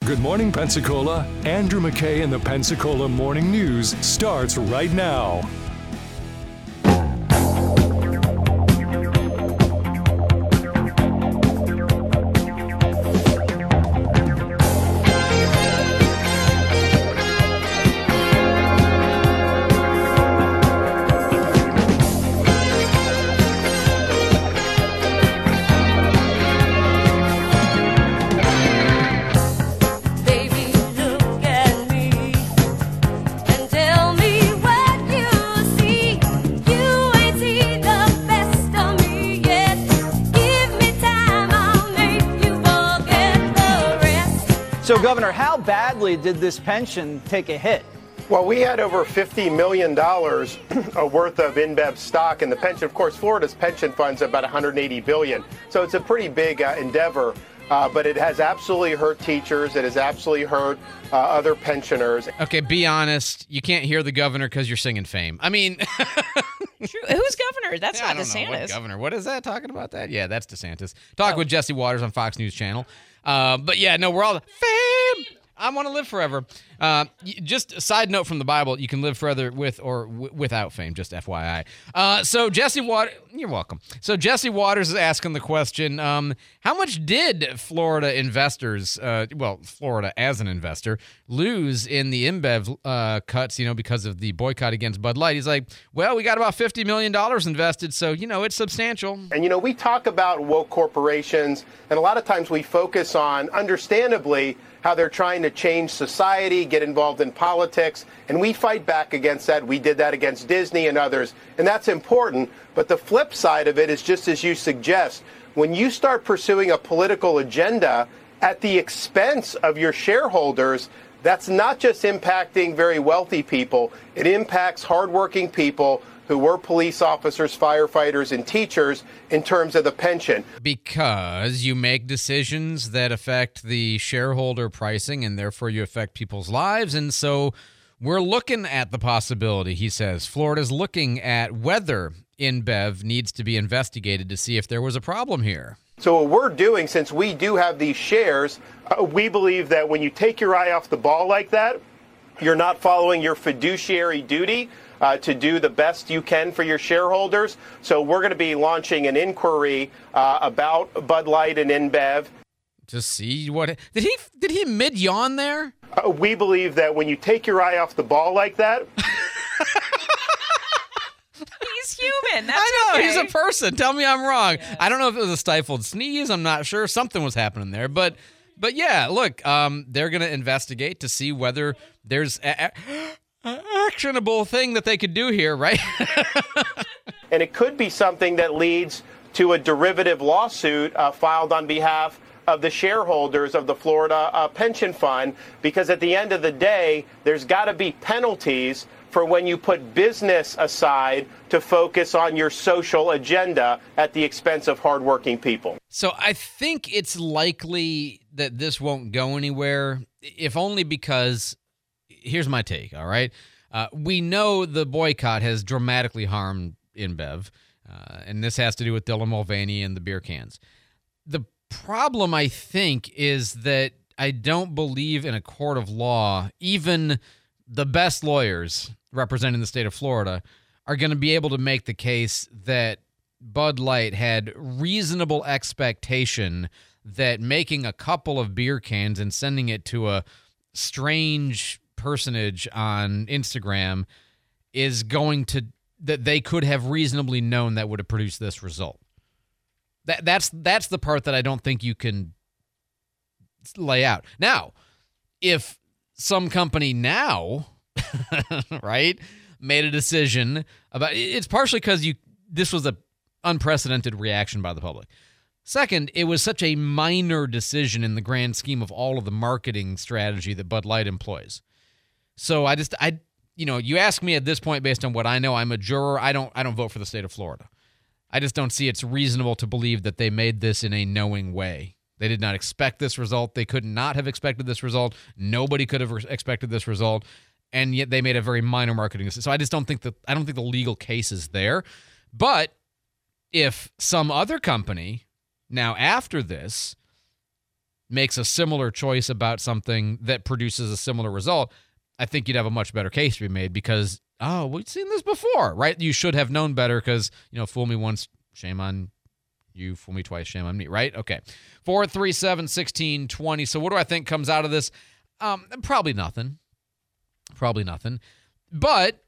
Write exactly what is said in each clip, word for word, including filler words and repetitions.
Good Morning Pensacola, Andrew McKay and the Pensacola Morning News starts right now. So, Governor, how badly did this pension take a hit? Well, we had over fifty million dollars worth of InBev stock in the pension. Of course, Florida's pension fund's about one hundred eighty billion dollars. So it's a pretty big uh, endeavor, uh, but it has absolutely hurt teachers. It has absolutely hurt uh, other pensioners. Okay, be honest. You can't hear the governor because you're singing Fame. I mean... True. Who's governor? That's yeah, not I don't DeSantis. Know what governor? What is that talking about that? Yeah, that's DeSantis. Talk Oh. with Jesse Waters on Fox News Channel. Uh, but yeah, no, we're all Fame. I want to live forever. Uh, y- just a side note from the Bible: you can live forever with or w- without fame. Just F Y I. Uh, so Jesse Waters, you're welcome. So Jesse Waters is asking the question: um, how much did Florida investors, uh, well, Florida as an investor, lose in the InBev uh, cuts? You know, because of the boycott against Bud Light. He's like, well, we got about fifty million dollars invested, so you know it's substantial. And, you know, we talk about woke corporations, and a lot of times we focus on, understandably, how they're trying to change society, get involved in politics, and we fight back against that. We did that against Disney and others, and that's important. But the flip side of it is just as you suggest. When you start pursuing a political agenda at the expense of your shareholders, that's not just impacting very wealthy people. It impacts hardworking people who were police officers, firefighters, and teachers in terms of the pension. Because you make decisions that affect the shareholder pricing, and therefore you affect people's lives. And so we're looking at the possibility, he says. Florida's looking at whether InBev needs to be investigated to see if there was a problem here. So what we're doing, since we do have these shares, uh, we believe that when you take your eye off the ball like that, you're not following your fiduciary duty uh, to do the best you can for your shareholders. So we're going to be launching an inquiry uh, about Bud Light and InBev. To see what did he did he mid yawn there? Uh, we believe that when you take your eye off the ball like that. He's human. That's I know, okay. he's a person. Tell me I'm wrong. Yeah. I don't know if it was a stifled sneeze. I'm not sure. Something was happening there. But but yeah, look, um, they're going to investigate to see whether there's a, a actionable thing that they could do here, right? And it could be something that leads to a derivative lawsuit uh, filed on behalf of the shareholders of the Florida uh, pension fund, because at the end of the day, there's got to be penalties for when you put business aside to focus on your social agenda at the expense of hardworking people. So I think it's likely that this won't go anywhere, if only because, here's my take, all right? Uh, we know the boycott has dramatically harmed InBev, uh, and this has to do with Dylan Mulvaney and the beer cans. The problem, I think, is that I don't believe in a court of law, even the best lawyers representing the state of Florida are going to be able to make the case that Bud Light had reasonable expectation that making a couple of beer cans and sending it to a strange personage on Instagram is going to, that they could have reasonably known that would have produced this result. That that's that's the part that I don't think you can lay out. Now, if some company now, right, made a decision about, it's partially because you this was a unprecedented reaction by the public. Second, it was such a minor decision in the grand scheme of all of the marketing strategy that Bud Light employs. So I just I you know, you ask me at this point based on what I know, I'm a juror. I don't I don't vote for the state of Florida. I just don't see it's reasonable to believe that they made this in a knowing way. They did not expect this result. They could not have expected this result. Nobody could have expected this result, and yet they made a very minor marketing decision. So I just don't think that I don't think the legal case is there. But if some other company now after this makes a similar choice about something that produces a similar result, I think you'd have a much better case to be made because, oh, we've seen this before, right? You should have known better because, you know, fool me once, shame on you, fool me twice, shame on me, right? Okay. four three seven, one six two zero. So what do I think comes out of this? Um, probably nothing. Probably nothing. But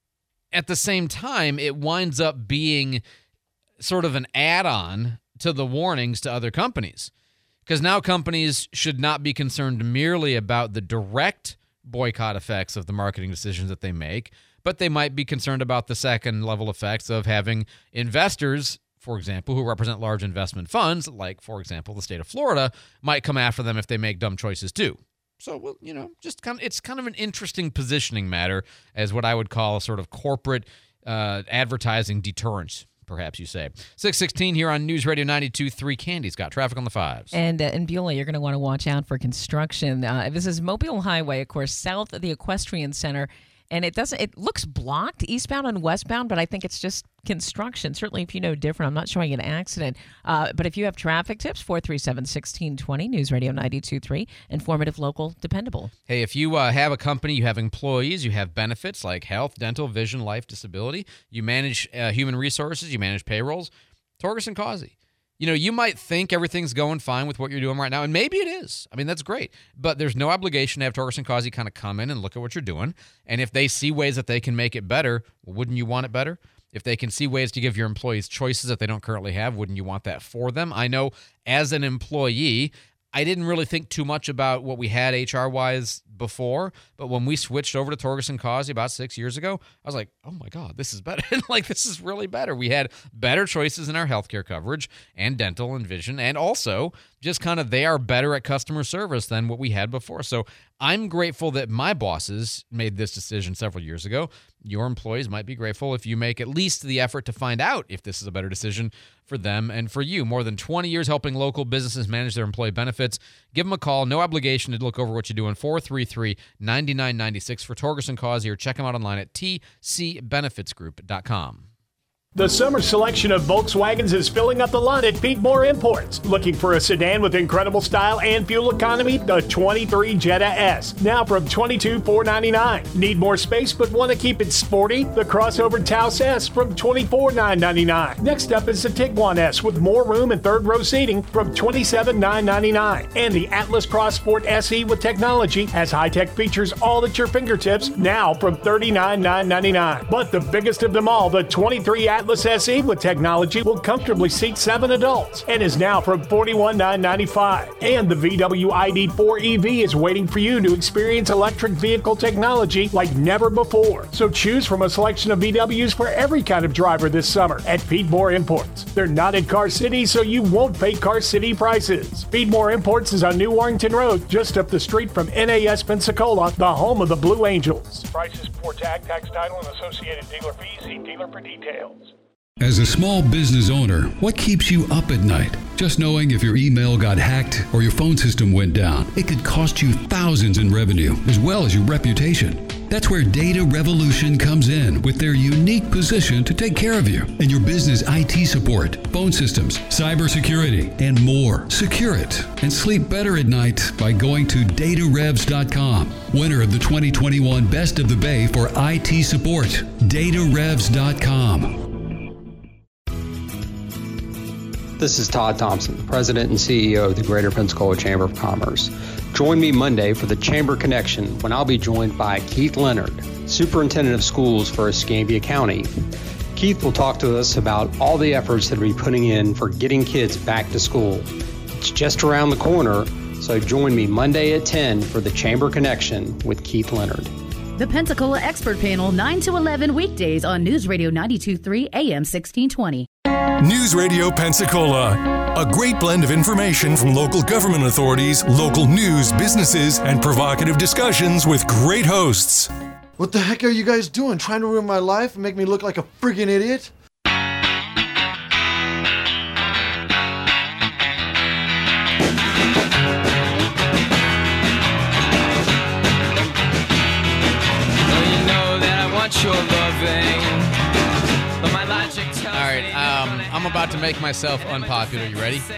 at the same time, it winds up being sort of an add-on to the warnings to other companies. Because now companies should not be concerned merely about the direct boycott effects of the marketing decisions that they make, but they might be concerned about the second level effects of having investors, for example, who represent large investment funds, like, for example, the state of Florida, might come after them if they make dumb choices too. So, well, you know, just kind of, it's kind of an interesting positioning matter as what I would call a sort of corporate uh, advertising deterrence, perhaps you say. six sixteen here on News Radio ninety-two point three. Candy's got traffic on the fives. And uh, in Beulah, you're going to want to watch out for construction. Uh, this is Mobile Highway, of course, south of the Equestrian Center. And it doesn't. It looks blocked eastbound and westbound, but I think it's just construction. Certainly, if you know different, I'm not showing an accident. Uh, but if you have traffic tips, four three seven, one six two zero, News Radio ninety-two point three, informative, local, dependable. Hey, if you uh, have a company, you have employees, you have benefits like health, dental, vision, life, disability, you manage uh, human resources, you manage payrolls, Torgerson Causey. You know, you might think everything's going fine with what you're doing right now, and maybe it is. I mean, that's great. But there's no obligation to have Torgerson Causey kind of come in and look at what you're doing. And if they see ways that they can make it better, well, wouldn't you want it better? If they can see ways to give your employees choices that they don't currently have, wouldn't you want that for them? I know as an employee, I didn't really think too much about what we had H R-wise before, but when we switched over to Torgerson Causey about six years ago, I was like, oh my God, this is better. Like, this is really better. We had better choices in our healthcare coverage and dental and vision, and also just kind of they are better at customer service than what we had before. So I'm grateful that my bosses made this decision several years ago. Your employees might be grateful if you make at least the effort to find out if this is a better decision for them and for you. More than twenty years helping local businesses manage their employee benefits. Give them a call. No obligation to look over what you're doing. four three three, nine nine nine six for Torgerson Causey, or check them out online at t c benefits group dot com. The summer selection of Volkswagens is filling up the lot at Pete Moore Imports. Looking for a sedan with incredible style and fuel economy? The twenty-three Jetta S, now from twenty-two thousand four hundred ninety-nine dollars. Need more space but want to keep it sporty? The crossover Taos S from twenty-four thousand nine hundred ninety-nine dollars. Next up is the Tiguan S with more room and third row seating from twenty-seven thousand nine hundred ninety-nine dollars. And the Atlas Cross Sport S E with technology has high-tech features all at your fingertips, now from thirty-nine thousand nine hundred ninety-nine dollars. But the biggest of them all, the twenty-three Atlas S E with technology will comfortably seat seven adults and is now from forty-one thousand nine hundred ninety-five dollars. And the V W I D four E V is waiting for you to experience electric vehicle technology like never before. So choose from a selection of V Ws for every kind of driver this summer at Pete Moore Imports. They're not in Car City, so you won't pay Car City prices. Pete Moore Imports is on New Warrington Road, just up the street from N A S Pensacola, the home of the Blue Angels. Prices before tag, tax, title, and associated dealer fees. See dealer for details. As a small business owner, what keeps you up at night? Just knowing if your email got hacked or your phone system went down, it could cost you thousands in revenue as well as your reputation. That's where Data Revolution comes in with their unique position to take care of you and your business I T support, phone systems, cybersecurity, and more. Secure it and sleep better at night by going to data revs dot com. Winner of the twenty twenty-one Best of the Bay for I T support, data revs dot com. This is Todd Thompson, President and C E O of the Greater Pensacola Chamber of Commerce. Join me Monday for the Chamber Connection when I'll be joined by Keith Leonard, Superintendent of Schools for Escambia County. Keith will talk to us about all the efforts that we're putting in for getting kids back to school. It's just around the corner, so join me Monday at ten for the Chamber Connection with Keith Leonard. The Pensacola Expert Panel, nine to eleven weekdays on News Radio ninety-two point three A M sixteen twenty. News Radio Pensacola, a great blend of information from local government authorities, local news, businesses, and provocative discussions with great hosts. What the heck are you guys doing? Trying to ruin my life and make me look like a friggin' idiot? Your loving, but my logic tells All right, um, I'm about to make myself unpopular. You ready?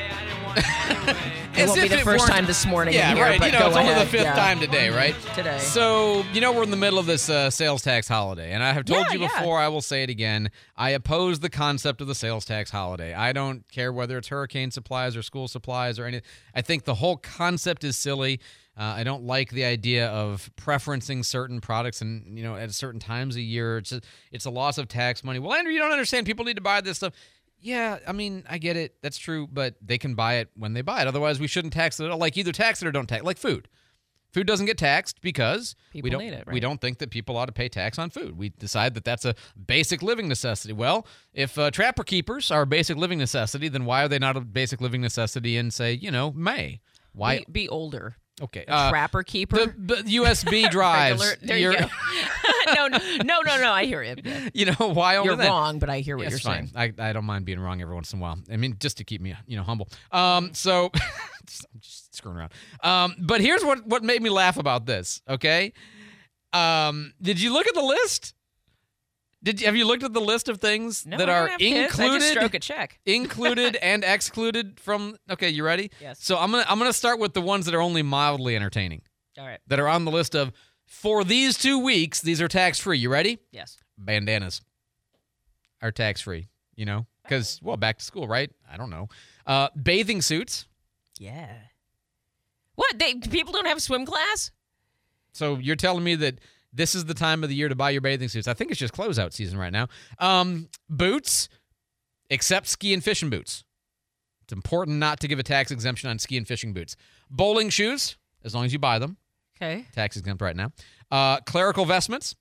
It won't be the first time this morning. Yeah, in here, right. But You know, go it's only ahead. the fifth yeah. time today, right? Today. So, you know, we're in the middle of this uh, sales tax holiday, and I have told Yeah, you yeah. before, I will say it again. I oppose the concept of the sales tax holiday. I don't care whether it's hurricane supplies or school supplies or anything. I think the whole concept is silly. Uh, I don't like the idea of preferencing certain products and, you know, at certain times a year. It's a, it's a loss of tax money. Well, Andrew, you don't understand. People need to buy this stuff. Yeah, I mean, I get it. That's true, but they can buy it when they buy it. Otherwise, we shouldn't tax it at all. Like, either tax it or don't tax. Like food. Food doesn't get taxed because People we don't need it, right? we don't think that people ought to pay tax on food. We decide that that's a basic living necessity. Well, if uh, trapper keepers are a basic living necessity, then why are they not a basic living necessity in, say, you know, May? Why? Be, be older. Okay. A uh, trapper keeper. The, the U S B drives. Regular- there You're- you go. no, no, no, no, no. I hear you. You know, why only You're then? wrong, but I hear what Yeah, you're it's fine. saying. I, I don't mind being wrong every once in a while. I mean, just to keep me, you know, humble. Um, so, just, I'm just screwing around. Um, but here's what, what made me laugh about this, okay? Um, did you look at the list? Did you, have you looked at the list of things No, that I don't are have kids. I included? just stroke a check. included and excluded from, okay, you ready? Yes. So I'm going to I'm going to start with the ones that are only mildly entertaining. All right. That are on the list of, for these two weeks, these are tax-free. You ready? Yes. Bandanas are tax-free, you know? Because, well, back to school, right? I don't know. Uh, bathing suits. Yeah. What? They people don't have swim class? So you're telling me that this is the time of the year to buy your bathing suits. I think it's just closeout season right now. Um, boots, except ski and fishing boots. It's important not to give a tax exemption on ski and fishing boots. Bowling shoes, as long as you buy them. Okay. Tax exempt right now. Uh, clerical vestments.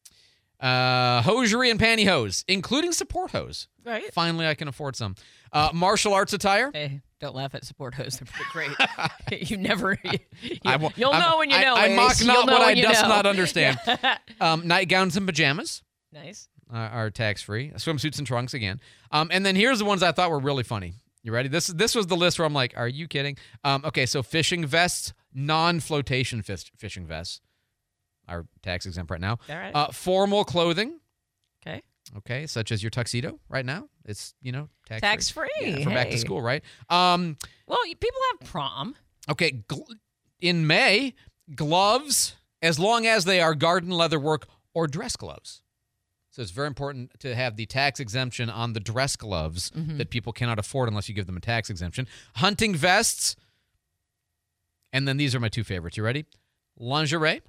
Uh, hosiery and pantyhose, including support hose. Right. Finally, I can afford some. Uh, martial arts attire. Hey, don't laugh at support hose. They're pretty great. you never. You, I will- you'll I'm- know when you I- know. I, Ace. mock You'll not know what I when you does know. not understand. um, nightgowns and pajamas Nice. are, are tax-free. Swimsuits and trunks again. Um, and then here's the ones I thought were really funny. You ready? This this was the list where I'm like, are you kidding? Um, okay, so fishing vests, non-flotation fish, fishing vests are tax exempt right now. All right. Uh, formal clothing. Okay. Okay, such as your tuxedo right now. It's, you know, tax-free. Tax-free, Yeah, for back to hey. school, right? Um, Well, you- people have prom. okay, gl- in May, gloves, as long as they are garden leather work or dress gloves. So it's very important to have the tax exemption on the dress gloves Mm-hmm. that people cannot afford unless you give them a tax exemption. Hunting vests. And then these are my two favorites. You ready? Lingerie.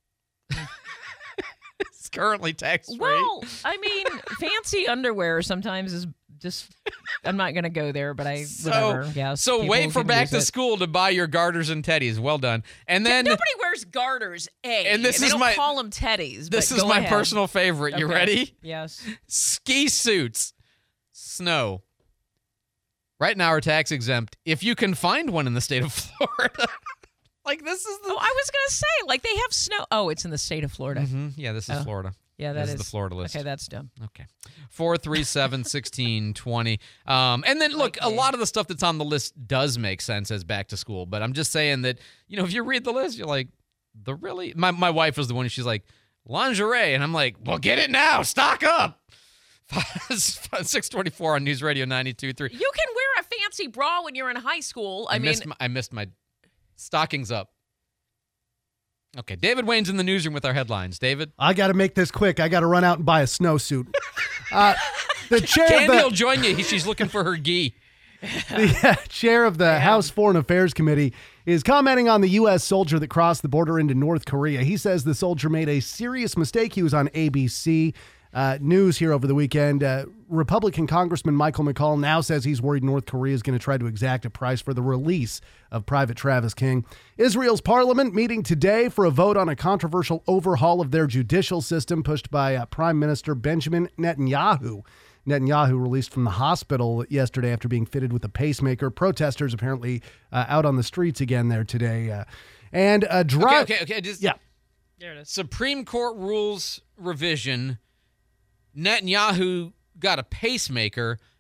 It's currently tax-free. Well, I mean, fancy underwear sometimes is just. I'm not going to go there, but I So, whatever. Yeah. so people wait for can back use to it. school to buy your garters and teddies. Well done. And then Nobody wears garters. A. And this they is don't my- call them teddies. this but is go my ahead. personal favorite. You Okay. ready? Yes. Ski suits. Snow. Right now are tax exempt if you can find one in the state of Florida. Like this is the Oh, I was going to say, like they have snow. Oh, it's in the state of Florida. Mhm. Yeah, this is Oh. Florida. Yeah, that this is is the Florida list. Okay, that's dumb. Okay. four three seven, one six, twenty. Um, and then, look, a Okay. lot of the stuff that's on the list does make sense as back to school. But I'm just saying that, you know, if you read the list, you're like, the really? My, my wife was the one, she's like, lingerie. And I'm like, well, get it now. Stock up. six twenty-four on News Radio ninety-two point three. You can wear a fancy bra when you're in high school. I, I, mean, missed my, I missed my stockings up. Okay, David Wayne's in the newsroom with our headlines. David? I got to make this quick. I got to run out and buy a snowsuit. Uh, the chair Candy of will the, join you. She's looking for her gi. the uh, chair of the House Foreign Affairs Committee is commenting on the U S soldier that crossed the border into North Korea. He says the soldier made a serious mistake. He was on A B C Uh, news here over the weekend. Uh, Republican Congressman Michael McCall now says he's worried North Korea is going to try to exact a price for the release of Private Travis King. Israel's parliament meeting today for a vote on a controversial overhaul of their judicial system pushed by uh, Prime Minister Benjamin Netanyahu. Netanyahu released from the hospital yesterday after being fitted with a pacemaker. Protesters apparently uh, out on the streets again there today. Uh, and a drug. Okay, okay, okay. Just, yeah. There it is. Supreme Court rules revision. Netanyahu got a pacemaker,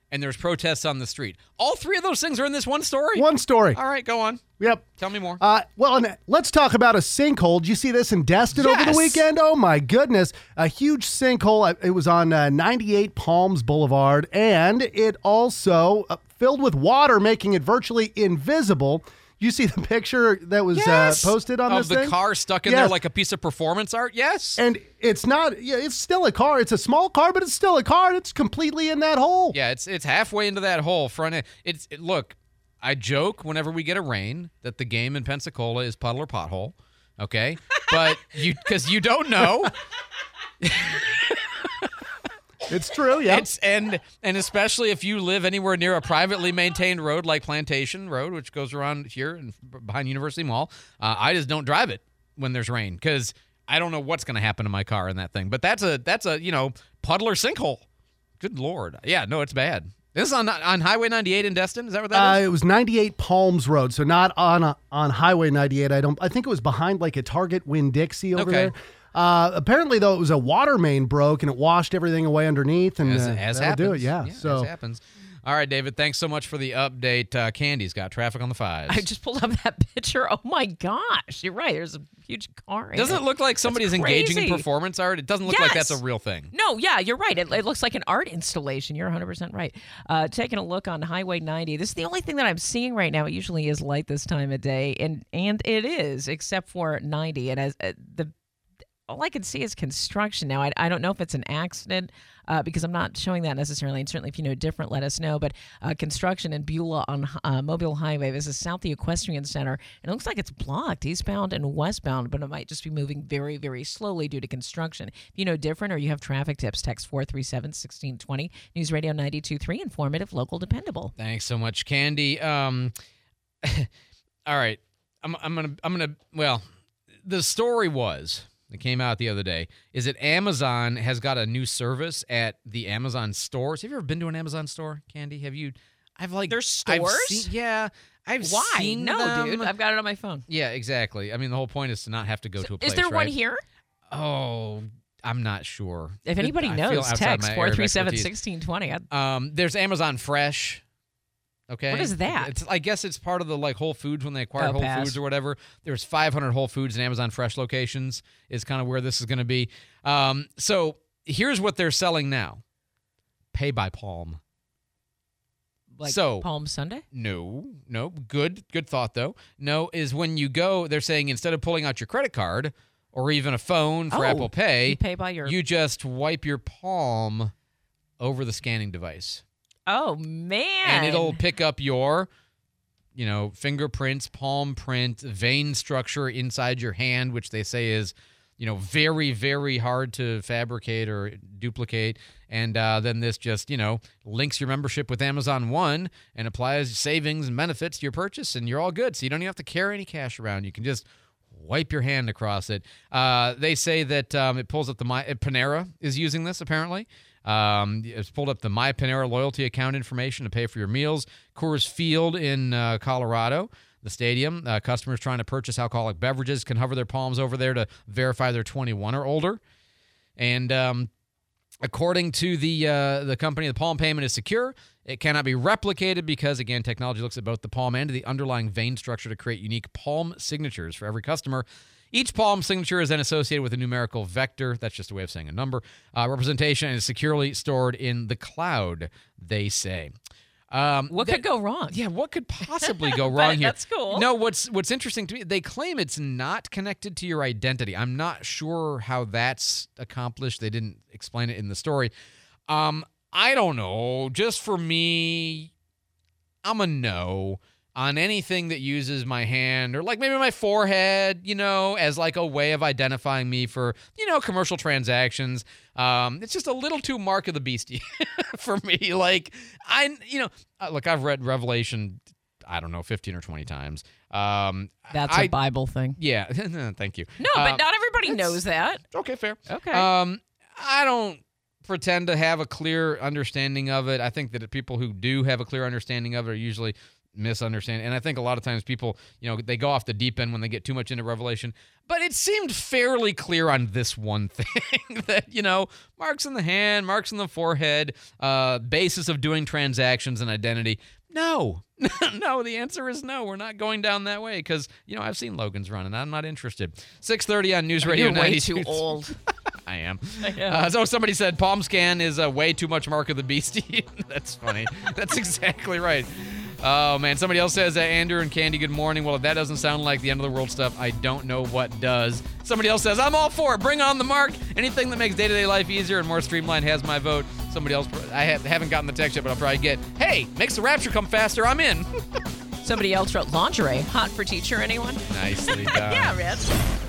and there's protests on the street. All three of those things are in this one story? One story. All right, go on. Yep. Tell me more. Uh, well, and let's talk about a sinkhole. Did you see this in Destin Yes. over the weekend? Oh, my goodness. A huge sinkhole. It was on uh, ninety-eight Palms Boulevard, and it also uh, filled with water, making it virtually invisible. You see the picture that was Yes. uh, posted on of this the thing? car stuck in Yes. there like a piece of performance art? Yes. And it's not, yeah, it's still a car. It's a small car, but it's still a car. It's completely in that hole. Yeah, it's it's halfway into that hole. Front end. It's it, look. I joke whenever we get a rain that the game in Pensacola is puddle or pothole. Okay, but you because you don't know. It's true, yeah. It's and and especially if you live anywhere near a privately maintained road like Plantation Road, which goes around here and behind University Mall. Uh, I just don't drive it when there's rain because I don't know what's going to happen to my car in that thing. But that's a that's a you know puddle or sinkhole. Good Lord, yeah, no, it's bad. This is on on Highway ninety-eight in Destin. Is that what that Uh, is? it was ninety-eight Palms Road, so not on a, on Highway ninety-eight. I don't. I think it was behind like a Target Winn-Dixie over Okay. there. Uh, apparently, though, it was a water main broke and it washed everything away underneath, and As, uh, as that'll happens. do it. Yeah. so as happens. All right, David. Thanks so much for the update. Uh, Candy's got traffic on the fives. I just pulled up that picture. Oh my gosh, you're right. There's a huge car. in Doesn't it look like That's somebody's engaging in crazy. performance art? It doesn't look like that's a Yes. real thing. No, yeah, you're right. It, it looks like an art installation. You're one hundred percent right. Uh, taking a look on Highway ninety. This is the only thing that I'm seeing right now. It usually is light this time of day, and and it is, except for ninety. And as uh, the all I can see is construction now. I, I don't know if it's an accident uh, because I'm not showing that necessarily. And certainly if you know different, let us know. But uh, construction in Beulah on uh, Mobile Highway. This is south the Equestrian Center. And it looks like it's blocked eastbound and westbound, but it might just be moving very, very slowly due to construction. If you know different or you have traffic tips, text four three seven, one six two zero. News Radio ninety-two point three, informative, local, dependable. Thanks so much, Candy. Um, all right, I'm I'm gonna I'm gonna well, the story was. That came out the other day is that Amazon has got a new service at the Amazon stores. Have you ever been to an Amazon store, Candy? Have you? I've like There's I've stores? seen- yeah, I've Why? seen No, them. dude. I've got it on my phone. Yeah, exactly. I mean, the whole point is to not have to go to a place. Is there one right? here? Oh, I'm not sure. If anybody I feel knows, outside text my area four of three seven, one expertise. six two zero. Um, there's Amazon Fresh. Okay. What is that? It's, I guess it's part of the like Whole Foods when they acquired Oh, Whole pass. Foods or whatever. There's five hundred Whole Foods and Amazon Fresh locations is kind of where this is going to be. Um, so here's what they're selling now. Pay by Palm. Like so, Palm Sunday? No, no. Good, good thought though. No, is when you go, they're saying instead of pulling out your credit card or even a phone for Oh, Apple Pay, you pay by your- you just wipe your palm over the scanning device. Oh, man. And it'll pick up your, you know, fingerprints, palm print, vein structure inside your hand, which they say is, you know, very, very hard to fabricate or duplicate. And uh, then this just, you know, links your membership with Amazon One and applies savings and benefits to your purchase, and you're all good. So you don't even have to carry any cash around. You can just wipe your hand across it. Uh, they say that um, it pulls up the My Panera is using this apparently. Um, it's pulled up the My Panera loyalty account information to pay for your meals. Coors Field in uh, Colorado, the stadium. Uh, customers trying to purchase alcoholic beverages can hover their palms over there to verify they're twenty-one or older. And um, according to the uh, the company, the palm payment is secure. It cannot be replicated because, again, technology looks at both the palm and the underlying vein structure to create unique palm signatures for every customer. Each palm signature is then associated with a numerical vector. That's just a way of saying a number. Uh, representation is securely stored in the cloud, they say. Um, What could go wrong? Yeah, what could possibly go But wrong here? that's cool. No, what's what's interesting to me, they claim it's not connected to your identity. I'm not sure how that's accomplished. They didn't explain it in the story. Um, I don't know. Just for me, I'm a no on anything that uses my hand or like maybe my forehead, you know, as like a way of identifying me for, you know, commercial transactions. Um, it's just a little too Mark of the Beastie for me. Like I, you know, uh, look, I've read Revelation, I don't know, fifteen or twenty times. Um, That's a a Bible thing. Yeah. Thank you. No, but Um, not everybody that's- knows that. Okay, fair. Okay. Um, I don't pretend to have a clear understanding of it. I think that the people who do have a clear understanding of it are usually misunderstanding. And I think a lot of times people, you know, they go off the deep end when they get too much into Revelation. But it seemed fairly clear on this one thing that, you know, marks in the hand, marks in the forehead, uh, basis of doing transactions and identity. No, no, the answer is no. We're not going down that way because, you know, I've seen Logan's run and I'm not interested. six thirty on News Radio You're way ninety-two. too old. I am. I know. Uh, so somebody said palm scan is uh, way too much Mark of the Beastie. That's funny. That's exactly right. Oh, man. Somebody else says, uh, Andrew and Candy, good morning. Well, if that doesn't sound like the end of the world stuff, I don't know what does. Somebody else says, I'm all for it. Bring on the Mark. Anything that makes day-to-day life easier and more streamlined has my vote. Somebody else, I have, haven't gotten the text yet, but I'll probably get, hey, makes the rapture come faster. I'm in. Somebody else wrote lingerie. Hot for teacher, anyone? Nicely done. Yeah, Rich.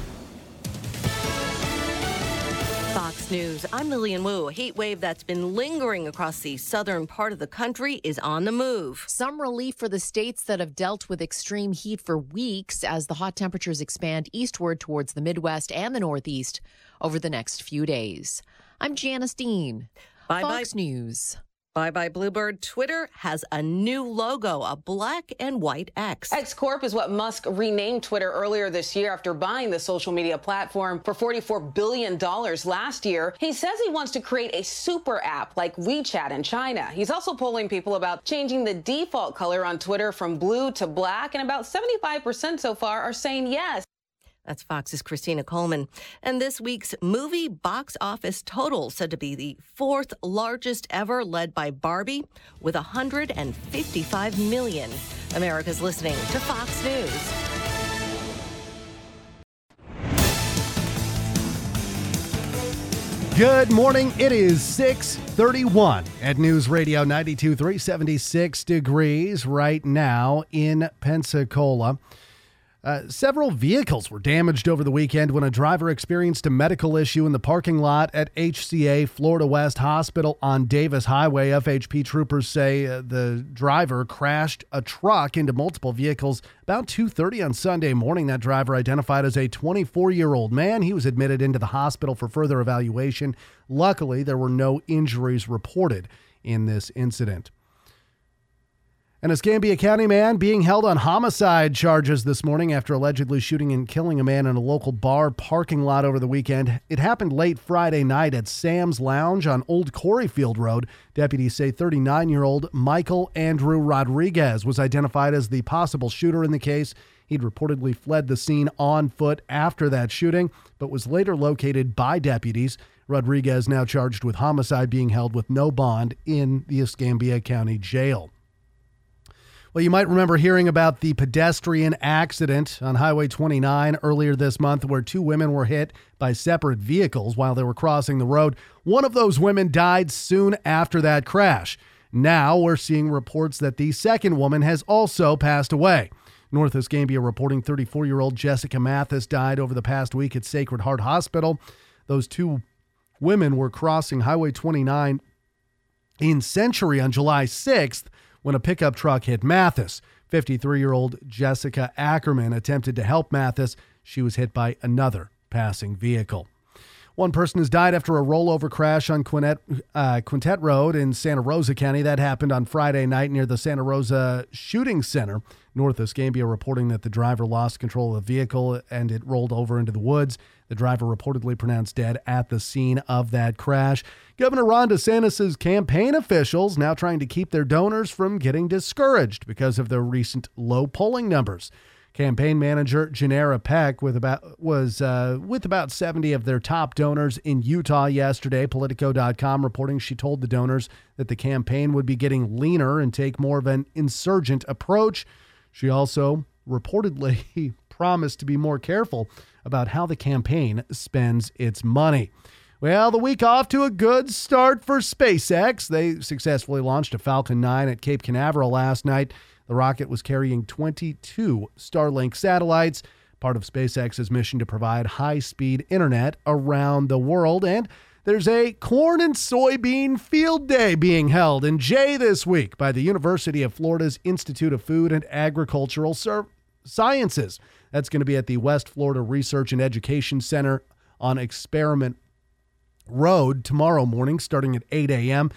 Fox News, I'm Lillian Wu. A heat wave that's been lingering across the southern part of the country is on the move. Some relief for the states that have dealt with extreme heat for weeks as the hot temperatures expand eastward towards the Midwest and the Northeast over the next few days. I'm Janice Dean, Bye Fox bye. News. Bye bye Bluebird. Twitter has a new logo, a black and white X. X Corp is what Musk renamed Twitter earlier this year after buying the social media platform for forty-four billion dollars last year. He says he wants to create a super app like WeChat in China. He's also polling people about changing the default color on Twitter from blue to black, and about seventy-five percent so far are saying yes. That's Fox's Christina Coleman. And this week's movie box office total said to be the fourth largest ever, led by Barbie with one hundred fifty-five million. America's listening to Fox News. Good morning. It is six thirty-one at News Radio ninety-two point three, seventy-six degrees right now in Pensacola. Uh, several vehicles were damaged over the weekend when a driver experienced a medical issue in the parking lot at H C A Florida West Hospital on Davis Highway. F H P troopers say uh, the driver crashed a truck into multiple vehicles about two thirty on Sunday morning. That driver, identified as a twenty-four-year-old man, he was admitted into the hospital for further evaluation. Luckily, there were no injuries reported in this incident. An Escambia County man being held on homicide charges this morning after allegedly shooting and killing a man in a local bar parking lot over the weekend. It happened late Friday night at Sam's Lounge on Old Coreyfield Road. Deputies say thirty-nine-year-old Michael Andrew Rodriguez was identified as the possible shooter in the case. He'd reportedly fled the scene on foot after that shooting, but was later located by deputies. Rodriguez, now charged with homicide, being held with no bond in the Escambia County Jail. Well, you might remember hearing about the pedestrian accident on Highway twenty-nine earlier this month where two women were hit by separate vehicles while they were crossing the road. One of those women died soon after that crash. Now we're seeing reports that the second woman has also passed away. North Escambia reporting thirty-four-year-old Jessica Mathis died over the past week at Sacred Heart Hospital. Those two women were crossing Highway twenty-nine in Century on July sixth. When a pickup truck hit Mathis. fifty-three-year-old Jessica Ackerman attempted to help Mathis. She was hit by another passing vehicle. One person has died after a rollover crash on Quintet, uh, Quintet Road in Santa Rosa County. That happened on Friday night near the Santa Rosa Shooting Center. North Escambia reporting that the driver lost control of the vehicle and it rolled over into the woods. The driver reportedly pronounced dead at the scene of that crash. Governor Ron DeSantis' campaign officials now trying to keep their donors from getting discouraged because of the recent low polling numbers. Campaign manager Janera Peck with about was uh, with about seventy of their top donors in Utah yesterday. Politico dot com reporting she told the donors that the campaign would be getting leaner and take more of an insurgent approach. She also reportedly promised to be more careful about how the campaign spends its money. Well, the week off to a good start for SpaceX. They successfully launched a Falcon nine at Cape Canaveral last night. The rocket was carrying twenty-two Starlink satellites, part of SpaceX's mission to provide high-speed internet around the world. And there's a corn and soybean field day being held in Jay this week by the University of Florida's Institute of Food and Agricultural Ser- Sciences. That's going to be at the West Florida Research and Education Center on Experiment Road tomorrow morning starting at eight a.m.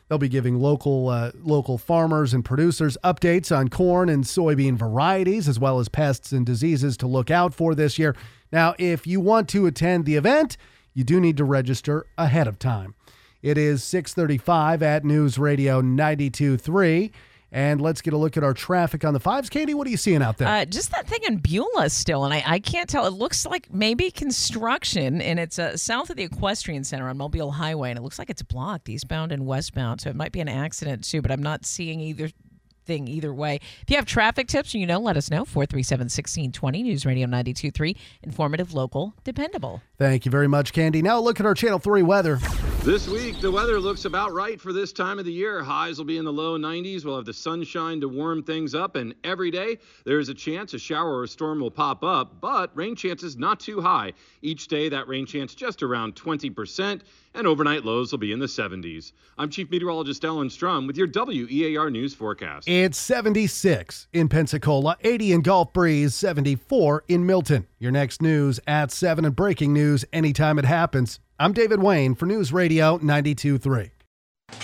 They'll be giving local uh, local farmers and producers updates on corn and soybean varieties, as well as pests and diseases to look out for this year. Now, if you want to attend the event, you do need to register ahead of time. It is six thirty-five at News Radio ninety-two point three. And let's get a look at our traffic on the fives. Katie, what are you seeing out there? Uh, just that thing in Beulah still, and I, I can't tell. It looks like maybe construction, and it's uh, south of the Equestrian Center on Mobile Highway, and it looks like it's blocked eastbound and westbound, so it might be an accident too, but I'm not seeing either thing either way. If you have traffic tips, you know, let us know. four three seven, one six two zero, News Radio ninety-two point three. Informative, local, dependable. Thank you very much, Candy. Now look at our Channel three weather. This week, the weather looks about right for this time of the year. Highs will be in the low nineties. We'll have the sunshine to warm things up, and every day there's a chance a shower or a storm will pop up, but rain chances not too high. Each day, that rain chance just around twenty percent, and overnight lows will be in the seventies. I'm Chief Meteorologist Alan Strum with your W E A R News forecast. It's seventy-six in Pensacola, eighty in Gulf Breeze, seventy-four in Milton. Your next news at seven and breaking news anytime it happens. I'm David Wayne for News Radio ninety-two point three.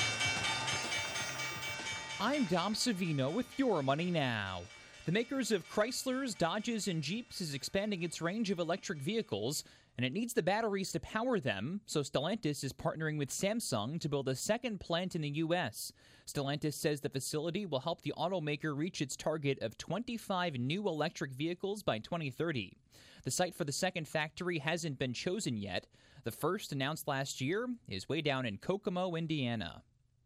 I'm Dom Savino with Your Money Now. The makers of Chryslers, Dodges, and Jeeps is expanding its range of electric vehicles, and it needs the batteries to power them, so Stellantis is partnering with Samsung to build a second plant in the U S. Stellantis says the facility will help the automaker reach its target of twenty-five new electric vehicles by twenty thirty. The site for the second factory hasn't been chosen yet. The first, announced last year, is way down in Kokomo, Indiana.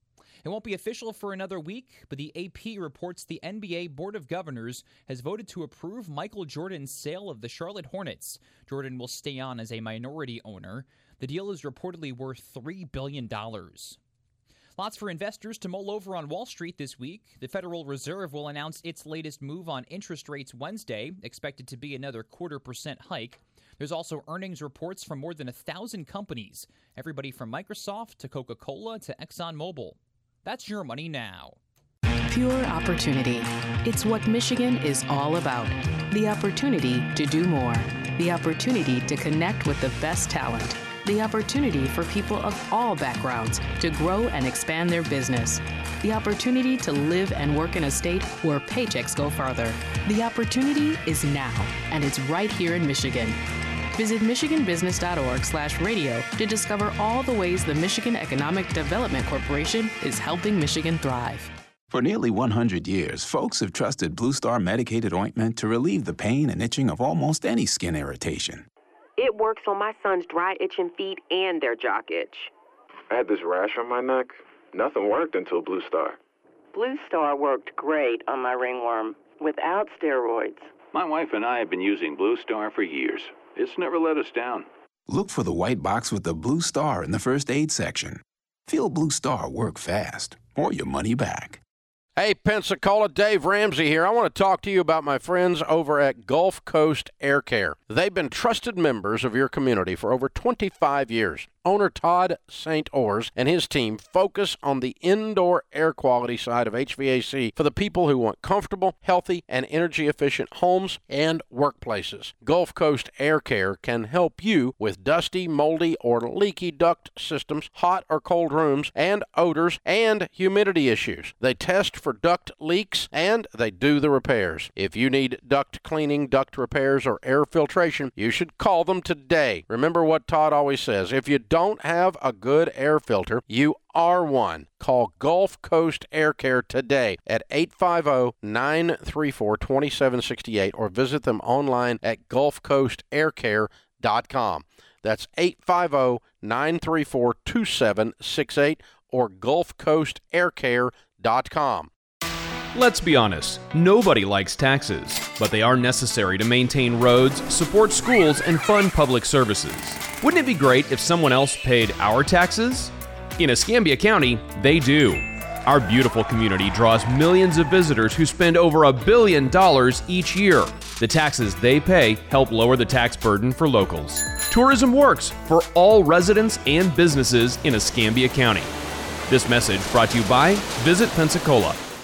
It won't be official for another week, but the A P reports the N B A Board of Governors has voted to approve Michael Jordan's sale of the Charlotte Hornets. Jordan will stay on as a minority owner. The deal is reportedly worth three billion dollars. Lots for investors to mull over on Wall Street this week. The Federal Reserve will announce its latest move on interest rates Wednesday, expected to be another quarter percent hike. There's also earnings reports from more than a thousand companies, everybody from Microsoft to Coca-Cola to ExxonMobil. That's Your Money Now. Pure opportunity. It's what Michigan is all about. The opportunity to do more. The opportunity to connect with the best talent. The opportunity for people of all backgrounds to grow and expand their business. The opportunity to live and work in a state where paychecks go farther. The opportunity is now, and it's right here in Michigan. Visit michiganbusiness.org slash radio to discover all the ways the Michigan Economic Development Corporation is helping Michigan thrive. For nearly one hundred years, folks have trusted Blue Star medicated ointment to relieve the pain and itching of almost any skin irritation. It works on my son's dry, itching feet and their jock itch. I had this rash on my neck. Nothing worked until Blue Star. Blue Star worked great on my ringworm without steroids. My wife and I have been using Blue Star for years. It's never let us down. Look for the white box with the Blue Star in the first aid section. Feel Blue Star work fast, or your money back. Hey, Pensacola, Dave Ramsey here. I want to talk to you about my friends over at Gulf Coast Air Care. They've been trusted members of your community for over twenty-five years. Owner Todd Saint Ors and his team focus on the indoor air quality side of H V A C for the people who want comfortable, healthy, and energy-efficient homes and workplaces. Gulf Coast Air Care can help you with dusty, moldy, or leaky duct systems, hot or cold rooms, and odors and humidity issues. They test for duct leaks, and they do the repairs. If you need duct cleaning, duct repairs, or air filtration, you should call them today. Remember what Todd always says, if you don't have a good air filter, you are one. Call Gulf Coast Air Care today at eight five zero, nine three four, two seven six eight or visit them online at gulf coast air care dot com. That's eight five zero, nine three four, two seven six eight or gulf coast air care dot com. Let's be honest, nobody likes taxes, but they are necessary to maintain roads, support schools, and fund public services. Wouldn't it be great if someone else paid our taxes? In Escambia County, they do. Our beautiful community draws millions of visitors who spend over a billion dollars each year. The taxes they pay help lower the tax burden for locals. Tourism works for all residents and businesses in Escambia County. This message brought to you by Visit Pensacola.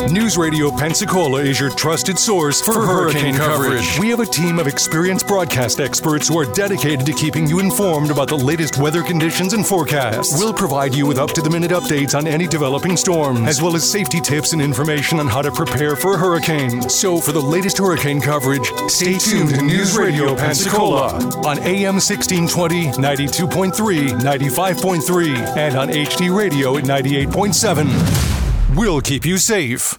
News Radio Pensacola is your trusted source for, for hurricane, hurricane coverage. coverage. We have a team of experienced broadcast experts who are dedicated to keeping you informed about the latest weather conditions and forecasts. We'll provide you with up-to-the-minute updates on any developing storms, as well as safety tips and information on how to prepare for a hurricane. So for the latest hurricane coverage, stay tuned to News Radio Pensacola on A M sixteen twenty, ninety-two point three, ninety-five point three, and on H D Radio at ninety-eight point seven. We'll keep you safe.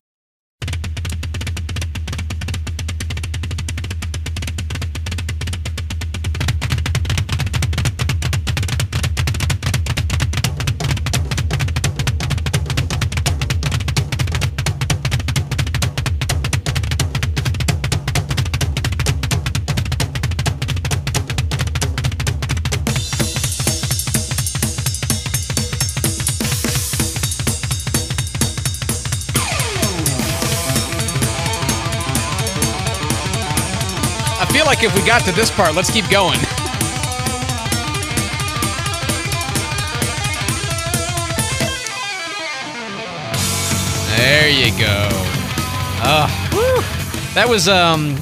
I feel like if we got to this part, let's keep going. There you go. Uh, whew. That was um,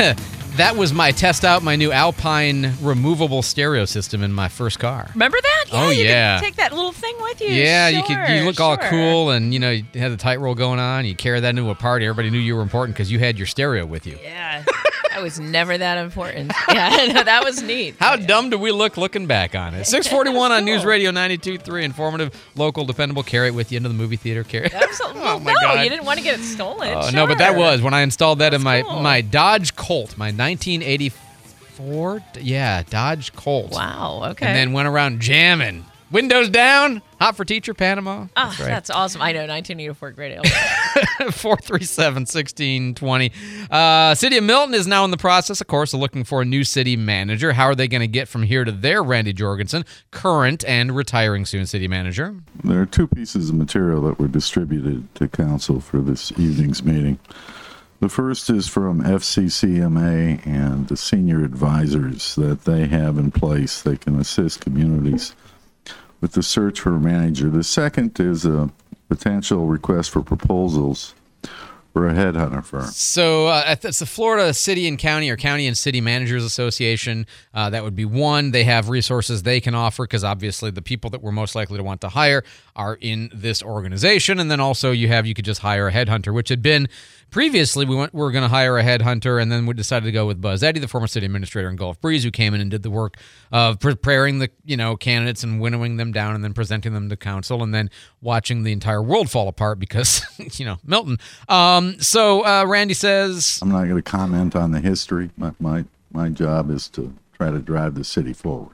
that was my test out my new Alpine removable stereo system in my first car. Remember that? Yeah, oh you yeah. Could take that little thing with you. Yeah, sure, you could. You look all sure. cool, and you know you had the tight roll going on. You carried that into a party. Everybody knew you were important because you had your stereo with you. Yeah. That was never that important. Yeah, no, that was neat. How yeah. dumb do we look looking back on it? six forty-one on cool. News Radio ninety-two point three. Informative, local, dependable. Carry it with you into the movie theater. Carry it. Absolutely. Oh, my no, God. You didn't want to get it stolen. Oh, sure. No, but that was when I installed that That's in my, cool. my Dodge Colt, my nineteen eighty-four. Yeah, Dodge Colt. Wow, okay. And then went around jamming. Windows down. Hot for Teacher, Panama. Oh, that's, right. That's awesome. I know, nineteen eighty-four, great album. four three seven, one six two zero. Uh, City of Milton is now in the process, of course, of looking for a new city manager. How are they going to get from here to there, Randy Jorgensen, current and retiring soon city manager? There are two pieces of material that were distributed to council for this evening's meeting. The first is from F C C M A and the senior advisors that they have in place that can assist communities with the search for a manager. The second is a potential request for proposals for a headhunter firm. So uh, it's the Florida City and County or County and City Managers Association. Uh, that would be one. They have resources they can offer because obviously the people that we're most likely to want to hire are in this organization. And then also you have, you could just hire a headhunter, which had been previously we went, we were going to hire a headhunter, and then we decided to go with Buzz Eddy, the former city administrator in Gulf Breeze, who came in and did the work of preparing the you know candidates and winnowing them down and then presenting them to council and then watching the entire world fall apart because, you know, Milton. Um, so uh, Randy says... I'm not going to comment on the history. My, my, my job is to try to drive the city forward.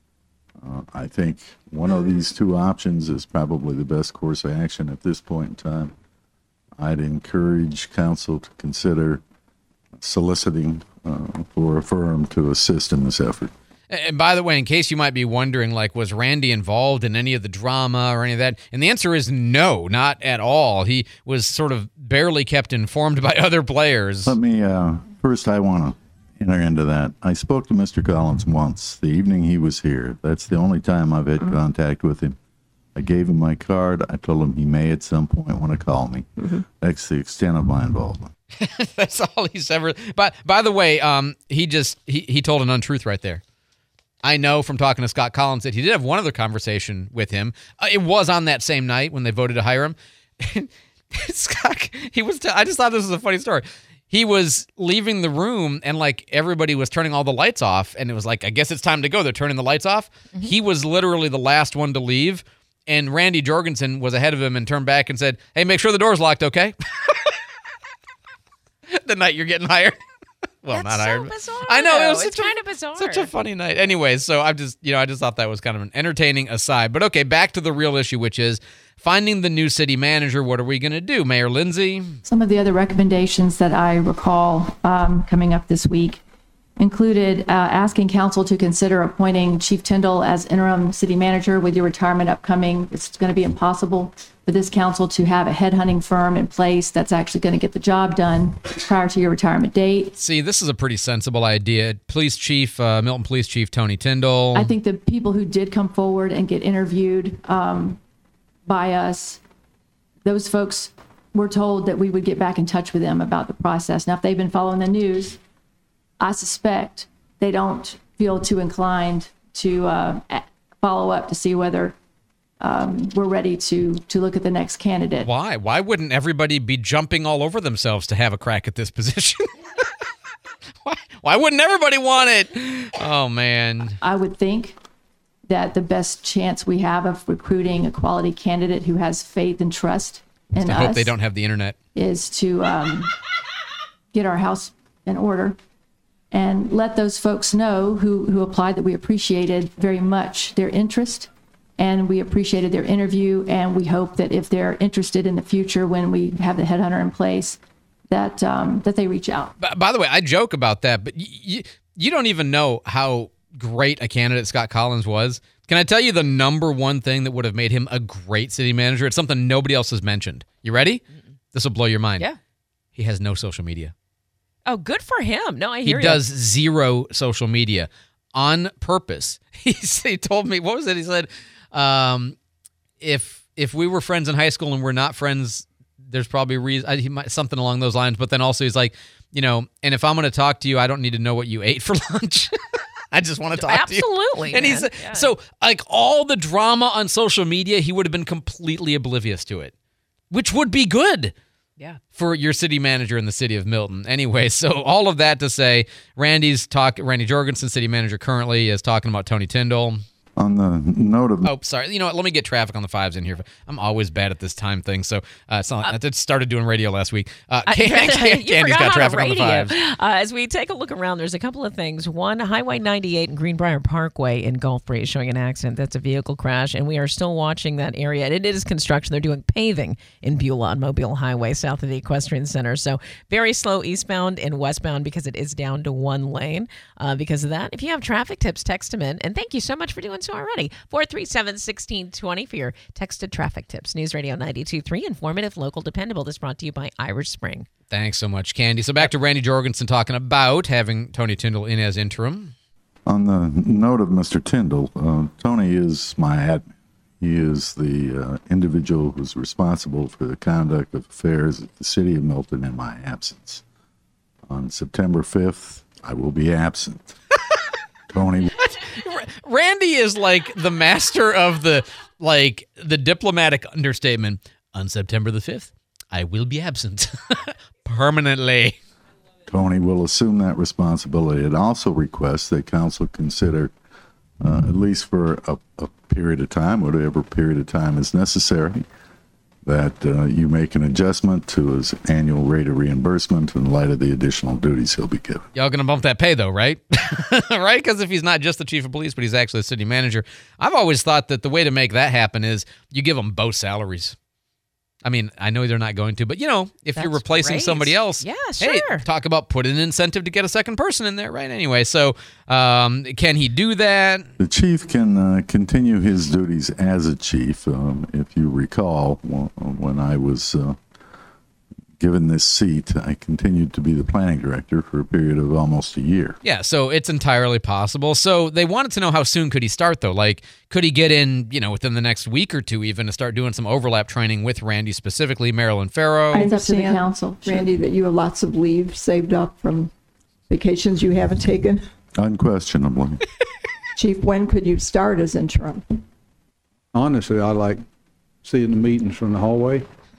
Uh, I think one of these two options is probably the best course of action at this point in time. I'd encourage council to consider soliciting uh, for a firm to assist in this effort. And by the way, in case you might be wondering, like, was Randy involved in any of the drama or any of that? And the answer is no, not at all. He was sort of barely kept informed by other players. Let me, uh, first I want to enter into that. I spoke to Mister Collins once, the evening he was here. That's the only time I've had contact with him. I gave him my card. I told him he may at some point want to call me. Mm-hmm. That's the extent of my involvement. That's all he's ever. But by the way, um, he just he, he told an untruth right there. I know from talking to Scott Collins that he did have one other conversation with him. Uh, it was on that same night when they voted to hire him. Scott, he was. T- I just thought this was a funny story. He was leaving the room and like everybody was turning all the lights off, and it was like, I guess it's time to go. They're turning the lights off. Mm-hmm. He was literally the last one to leave. And Randy Jorgensen was ahead of him and turned back and said, "Hey, make sure the door's locked, okay?" The night you're getting hired. Well, That's not so hired. Bizarre, I know, it was it's such kind a, of bizarre. Such a funny night. Anyways, so I just, you know, I just thought that was kind of an entertaining aside. But okay, back to the real issue, which is finding the new city manager. What are we going to do, Mayor Lindsay? Some of the other recommendations that I recall um, coming up this week included uh, asking council to consider appointing Chief Tyndall as interim city manager with your retirement upcoming. It's going to be impossible for this council to have a headhunting firm in place that's actually going to get the job done prior to your retirement date. See, this is a pretty sensible idea. Police Chief, uh, Milton Police Chief Tony Tyndall. I think the people who did come forward and get interviewed um, by us, those folks we're told that we would get back in touch with them about the process. Now, if they've been following the news, I suspect they don't feel too inclined to uh, follow up to see whether um, we're ready to to look at the next candidate. Why? Why wouldn't everybody be jumping all over themselves to have a crack at this position? why, why wouldn't everybody want it? Oh, man. I would think that the best chance we have of recruiting a quality candidate who has faith and trust in I us hope they don't have the internet. is to um, get our house in order and let those folks know who, who applied that we appreciated very much their interest, and we appreciated their interview, and we hope that if they're interested in the future when we have the headhunter in place, that um, that they reach out. By, by the way, I joke about that, but y- y- you don't even know how great a candidate Scott Collins was. Can I tell you the number one thing that would have made him a great city manager? It's something nobody else has mentioned. You ready? This will blow your mind. Yeah. He has no social media. Oh, good for him. No, I He hear you. does zero social media on purpose. He, he told me, what was it? He said, um, if if we were friends in high school and we're not friends, there's probably a reason, I, he might, something along those lines. But then also he's like, you know, and if I'm going to talk to you, I don't need to know what you ate for lunch. I just want to talk Absolutely, to you. Absolutely. And he's yeah. so like all the drama on social media, he would have been completely oblivious to it, which would be good. Yeah. For your city manager in the city of Milton. Anyway, so all of that to say, Randy's talk. Randy Jorgensen, city manager currently, is talking about Tony Tyndall. On the note of... Oh, sorry. You know what? Let me get traffic on the fives in here. I'm always bad at this time thing, so uh, it's not, uh, I just started doing radio last week. Uh, Candy's got traffic on the fives. Uh, as we take a look around, there's a couple of things. One, Highway ninety-eight and Greenbrier Parkway in Gulf Breeze showing an accident. That's a vehicle crash, and we are still watching that area. And it is construction. They're doing paving in Beulah on Mobile Highway, south of the Equestrian Center. So very slow eastbound and westbound because it is down to one lane. Uh, because of that, if you have traffic tips, text them in. And thank you so much for doing so already. four three seven, one six two zero for your texted traffic tips. News Radio ninety-two point three, informative, local, dependable. This brought to you by Irish Spring. Thanks so much, Candy. So back to Randy Jorgensen talking about having Tony Tyndall in as interim. On the note of Mister Tyndall, uh, Tony is my admin. He is the uh, individual who's responsible for the conduct of affairs at the city of Milton in my absence. On September fifth, I will be absent. Tony... Randy is like the master of the like the diplomatic understatement. On September the fifth, I will be absent permanently. Tony will assume that responsibility. It also requests that council consider, uh, at least for a, a period of time, whatever period of time is necessary, that uh, you make an adjustment to his annual rate of reimbursement in light of the additional duties he'll be given. Y'all gonna bump that pay though, right? Right? Because if he's not just the chief of police, but he's actually a city manager, I've always thought that the way to make that happen is you give them both salaries. I mean, I know they're not going to, but you know, if That's you're replacing great. somebody else, yeah, hey, sure. talk about putting an incentive to get a second person in there, right? Anyway, so um, can he do that? The chief can uh, continue his duties as a chief. Um, if you recall, when I was uh, given this seat, I continued to be the planning director for a period of almost a year. Yeah, so it's entirely possible. So they wanted to know how soon could he start, though? Like, could he get in, you know, within the next week or two even to start doing some overlap training with Randy, specifically Marilyn Farrow? I understand, council. Randy, that you have lots of leave saved up from vacations you haven't taken. Unquestionably. Chief, when could you start as interim? Honestly, I like seeing the meetings from the hallway.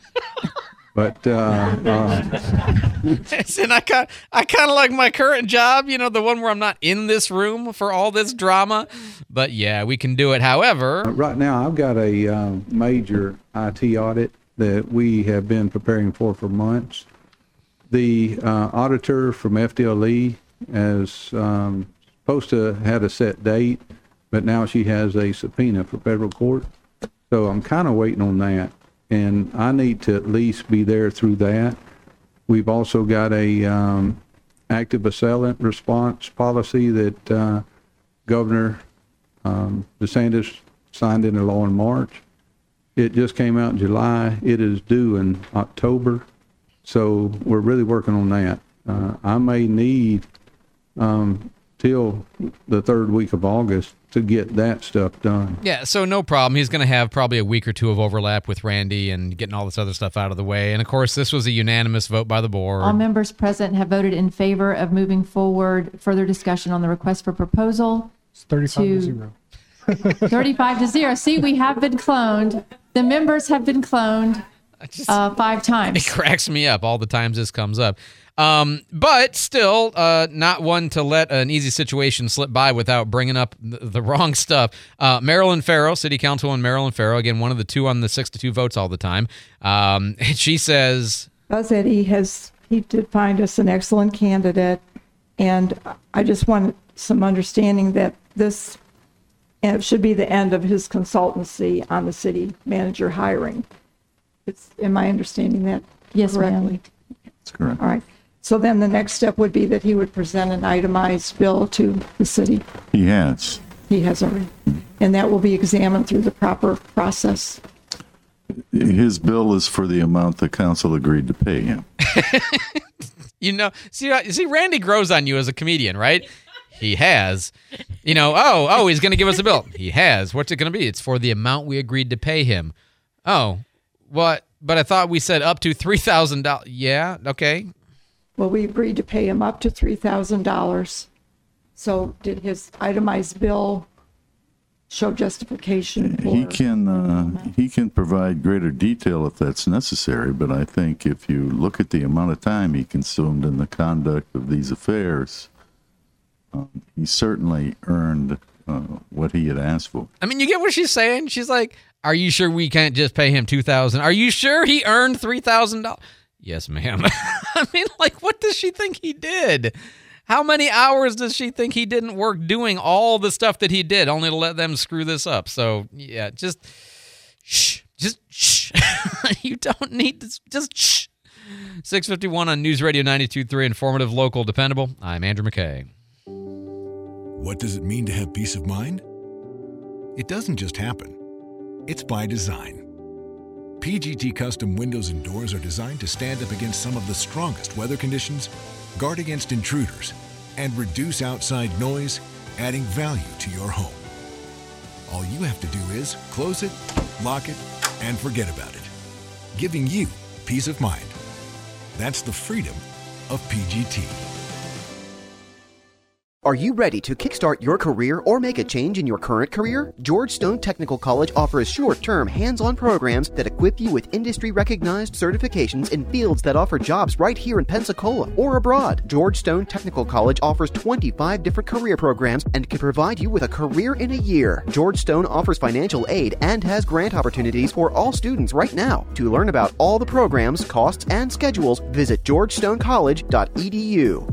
But uh, uh, and I kind I kind of like my current job, you know, the one where I'm not in this room for all this drama. But yeah, we can do it. However, right now I've got a uh, major I T audit that we have been preparing for for months. The uh, auditor from F D L E is um, supposed to have a set date, but now she has a subpoena for federal court. So I'm kind of waiting on that. And I need to at least be there through that. We've also got a um, active assailant response policy that uh, Governor um, DeSantis signed into law in March. It just came out in July. It is due in October. So we're really working on that. Uh, I may need um, till the third week of August to get that stuff done. Yeah, so no problem. He's going to have probably a week or two of overlap with Randy and getting all this other stuff out of the way. And, of course, this was a unanimous vote by the board. All members present have voted in favor of moving forward further discussion on the request for proposal. It's thirty-five to zero. thirty-five to zero. See, we have been cloned. The members have been cloned just, uh, five times. It cracks me up all the times this comes up. Um, but still, uh, not one to let an easy situation slip by without bringing up the, the wrong stuff. Uh, Marilyn Farrow, City Councilwoman Marilyn Farrow, again, one of the two on the six to two votes all the time. Um, she says, Buzz Eddy has, he did find us an excellent candidate. And I just want some understanding that this uh, should be the end of his consultancy on the city manager hiring. It's, am I understanding that yes, correctly? Ma'am. That's correct. All right. So then the next step would be that he would present an itemized bill to the city. He has. He has already. And that will be examined through the proper process. His bill is for the amount the council agreed to pay him. you know, see, see, Randy grows on you as a comedian, right? He has. You know, oh, oh, he's going to give us a bill. He has. What's it going to be? It's for the amount we agreed to pay him. Oh, what? But I thought we said up to three thousand dollars. Yeah, okay. Well, we agreed to pay him up to three thousand dollars. So did his itemized bill show justification for... He can, uh, he can provide greater detail if that's necessary, but I think if you look at the amount of time he consumed in the conduct of these affairs, um, he certainly earned uh, what he had asked for. I mean, you get what she's saying? She's like, are you sure we can't just pay him two thousand dollars? Are you sure he earned three thousand dollars? Yes, ma'am. I mean, like, what does she think he did? How many hours does she think he didn't work doing all the stuff that he did, only to let them screw this up? So, yeah, just shh. Just shh. You don't need to, just shh. six fifty-one on News Radio ninety-two point three, informative, local, dependable. I'm Andrew McKay. What does it mean to have peace of mind? It doesn't just happen. It's by design. P G T custom windows and doors are designed to stand up against some of the strongest weather conditions, guard against intruders, and reduce outside noise, adding value to your home. All you have to do is close it, lock it, and forget about it, giving you peace of mind. That's the freedom of P G T. Are you ready to kickstart your career or make a change in your current career? George Stone Technical College offers short-term, hands-on programs that equip you with industry-recognized certifications in fields that offer jobs right here in Pensacola or abroad. George Stone Technical College offers twenty-five different career programs and can provide you with a career in a year. George Stone offers financial aid and has grant opportunities for all students right now. To learn about all the programs, costs, and schedules, visit george stone college dot e d u.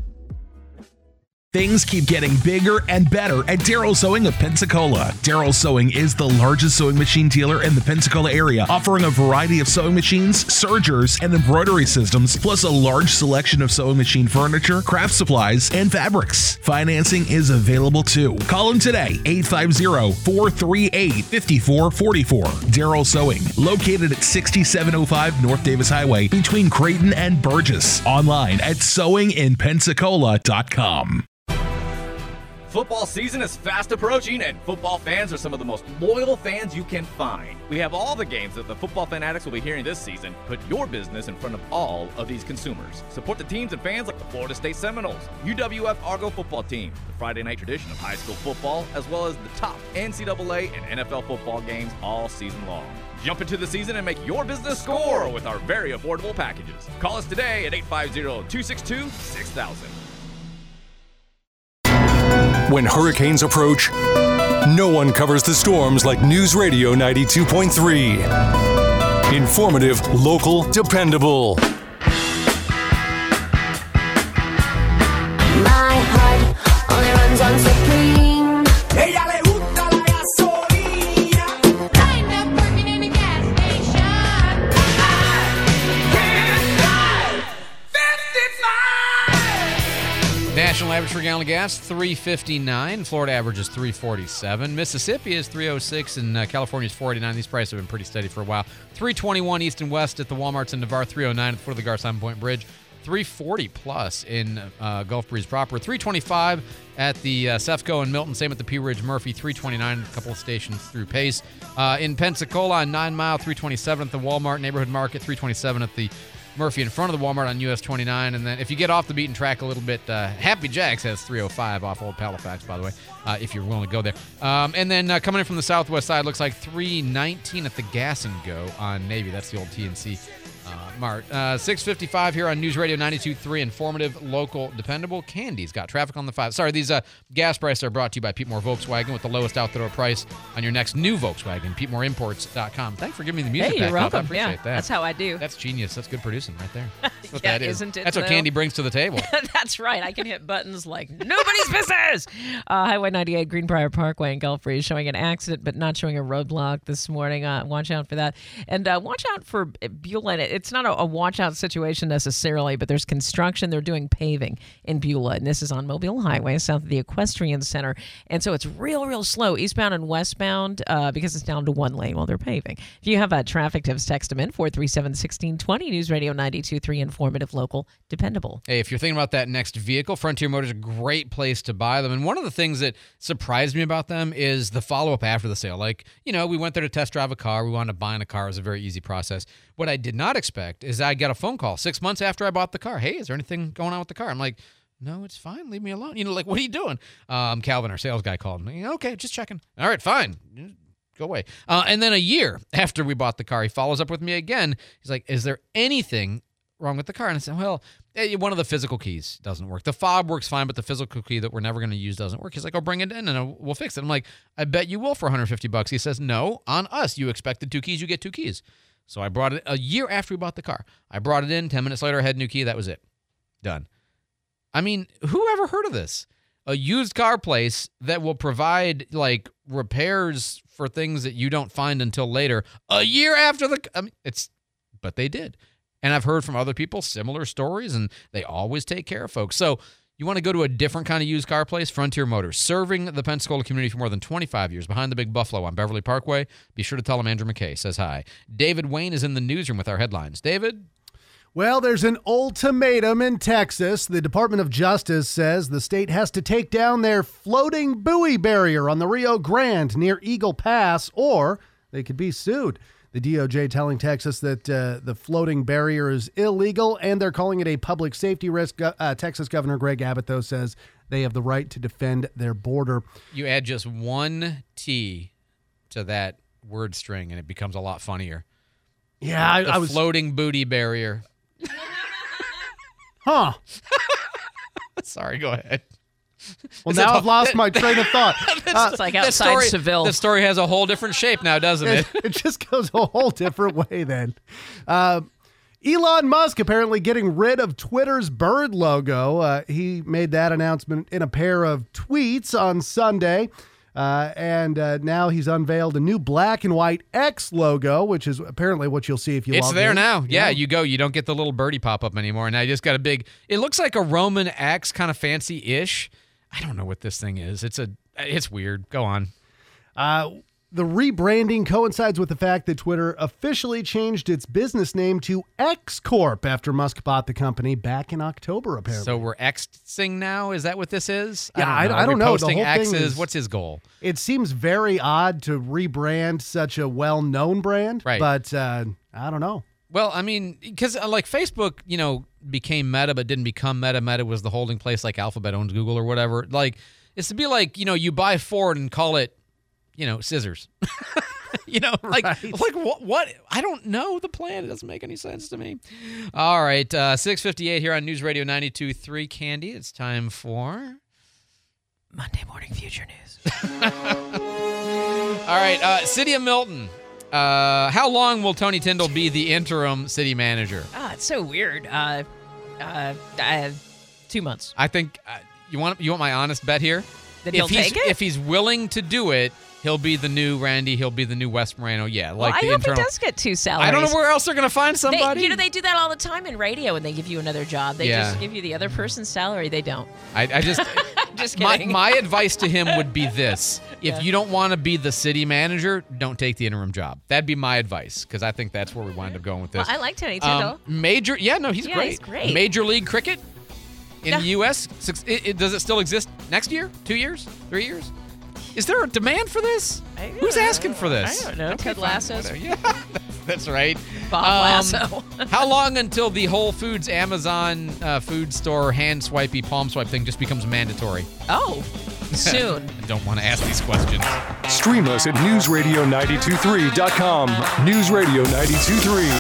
Things keep getting bigger and better at Darrell Sewing of Pensacola. Darrell Sewing is the largest sewing machine dealer in the Pensacola area, offering a variety of sewing machines, sergers, and embroidery systems, plus a large selection of sewing machine furniture, craft supplies, and fabrics. Financing is available too. Call them today, eight five zero, four three eight, five four four four. Darrell Sewing, located at sixty-seven oh five North Davis Highway between Creighton and Burgess. Online at sewing in pensacola dot com. Football season is fast approaching, and football fans are some of the most loyal fans you can find. We have all the games that the football fanatics will be hearing this season. Put your business in front of all of these consumers. Support the teams and fans like the Florida State Seminoles, U W F Argo football team, the Friday night tradition of high school football, as well as the top N C double A and N F L football games all season long. Jump into the season and make your business score with our very affordable packages. Call us today at eight five zero, two six two, six thousand. When hurricanes approach, no one covers the storms like News Radio ninety-two point three. Informative, local, dependable. My heart only runs on Supreme. Ella le gusta la gasolina. I end up working in a gas station. I can't drive fifty-five. National average for a gallon of gas, three fifty-nine. Florida average is three forty-seven. Mississippi is three oh six, and uh, California is four eighty-nine. These prices have been pretty steady for a while. three twenty-one east and west at the Walmarts in Navarre, three oh nine at the foot of the Garcon Point Bridge, three forty plus in uh, Gulf Breeze proper. three twenty-five at the uh, Sefco in Milton. Same at the Pea Ridge Murphy. three twenty-nine at a couple of stations through Pace. Uh, in Pensacola on Nine Mile, three twenty-seven at the Walmart Neighborhood Market. three twenty-seven at the Murphy in front of the Walmart on U S twenty-nine. And then if you get off the beaten track a little bit, uh, Happy Jacks has three oh five off Old Halifax, by the way, uh, if you're willing to go there. Um, and then uh, coming in from the southwest side, looks like three nineteen at the Gas and Go on Navy. That's the old T N C uh, Mart. Uh, six fifty-five here on News Radio ninety-two point three, informative, local, dependable. Candy's got traffic on the five. Sorry, these uh, gas prices are brought to you by Pete Moore Volkswagen with the lowest out-the-door price on your next new Volkswagen, Pete Moore Imports dot com. Thanks for giving me the music Hey, back you're up. I welcome. appreciate Yeah, that. that's how I do. That's genius. That's good producing right there. That's what Yeah, that is. isn't it, That's what though? Candy brings to the table. That's right. I can hit buttons like nobody's business. Uh, Highway ninety-eight, Greenbrier Parkway in Gulf Breeze showing an accident, but not showing a roadblock this morning. Uh, watch out for that. And uh, watch out for Beulah. It's not a, a watch out situation necessarily, but there's construction. They're doing paving in Beulah, and this is on Mobile Highway, south of the Equestrian Center. And so it's real, real slow, eastbound and westbound, uh, because it's down to one lane while they're paving. If you have uh, traffic tips, text them in, four three seven, one six two zero, News Radio ninety-two point three, informative, local, dependable. Hey, if you're thinking about that next vehicle, Frontier Motors is a great place to buy them. And one of the things that surprised me about them is the follow-up after the sale. Like, you know, we went there to test drive a car. We wound up buying a car. It was a very easy process. What I did not expect is I got a phone call six months after I bought the car. Hey, is there anything going on with the car? I'm like, no, it's fine. Leave me alone. You know, like, what are you doing? Um, Calvin, our sales guy, called me. Okay, just checking. All right, fine. Go away. Uh, and then a year after we bought the car, he follows up with me again. He's like, is there anything wrong with the car? And I said, well, one of the physical keys doesn't work. The fob works fine, but the physical key that we're never going to use doesn't work. He's like, I'll bring it in and we'll fix it. I'm like, I bet you will for one hundred fifty bucks. He says, no, on us. You expected two keys, you get two keys. So I brought it a year after we bought the car. I brought it in. ten minutes later, I had a new key. That was it. Done. I mean, who ever heard of this? A used car place that will provide, like, repairs for things that you don't find until later, a year after the, I mean, it's, but they did. And I've heard from other people similar stories, and they always take care of folks. So you want to go to a different kind of used car place? Frontier Motors, serving the Pensacola community for more than twenty-five years, behind the Big Buffalo on Beverly Parkway. Be sure to tell them Andrew McKay says hi. David Wayne is in the newsroom with our headlines. David? Well, there's an ultimatum in Texas. The Department of Justice says the state has to take down their floating buoy barrier on the Rio Grande near Eagle Pass, or they could be sued. The D O J telling Texas that uh, the floating barrier is illegal, and they're calling it a public safety risk. Uh, Texas Governor Greg Abbott, though, says they have the right to defend their border. You add just one T to that word string, and it becomes a lot funnier. Yeah, I, the I was floating booty barrier. Huh. Sorry, go ahead. Well, Is now I've lost my train of thought. Uh, it's like outside story, Seville. The story has a whole different shape now, doesn't it? It, it just goes a whole different way then. Uh, Elon Musk apparently getting rid of Twitter's bird logo. Uh, he made that announcement in a pair of tweets on Sunday. Uh, and uh, now he's unveiled a new black and white X logo, which is apparently what you'll see if you It's log there in. now. Yeah, Yeah. you go. You don't get the little birdie pop-up anymore. Now you just got a big, it looks like a Roman X, kind of fancy-ish. I don't know what this thing is. It's a, it's weird. Go on. Uh, the rebranding coincides with the fact that Twitter officially changed its business name to X Corp after Musk bought the company back in October, apparently. So we're Xing now? Is that what this is? Yeah, I, I I don't don't know. know. Are we posting the whole X's? thing is, What's his goal? It seems very odd to rebrand such a well-known brand, Right. but uh, I don't know. Well, I mean, because uh, like Facebook, you know, became Meta but didn't become Meta. Meta was the holding place, like Alphabet owns Google or whatever. Like, it's to be like, you know, you buy Ford and call it, you know, scissors. you know, like, Right. like what, what? I don't know the plan. It doesn't make any sense to me. All right, uh, six fifty-eight here on News Radio ninety-two point three, Candy. It's time for Monday Morning Future News. All right, uh, City of Milton. Uh, how long will Tony Tyndall be the interim city manager? Ah, it's so weird. Uh, uh, uh two months. I think uh, you want you want my honest bet here. That if he'll he's take it? if he's willing to do it, He'll be the new Randy. He'll be the new Wes Moreno. Yeah, like well, the I hope internal. he does get two salaries. I don't know where else they're going to find somebody. They, you know, they do that all the time in radio, and they give you another job. They Yeah. just give you the other person's salary. They don't. I, I just, Just my, kidding. my advice to him would be this: if Yeah. you don't want to be the city manager, don't take the interim job. That'd be my advice, because I think that's where we wind up going with this. Well, I like Tony Tindall. Um, major, yeah, no, he's Yeah, great. he's great. Major League Cricket in Yeah. the U S. Six- It, it, does it still exist next year? Two years? Three years? Is there a demand for this? Who's asking for this? I don't know. Okay, Ted fine, Lasso's. whatever. Yeah, that's right. Bob Um, Lasso. How long until the Whole Foods Amazon uh, food store hand swipey palm swipe thing just becomes mandatory? Oh, soon. I don't want to ask these questions. Stream us at news radio nine two three dot com. News Radio nine two three.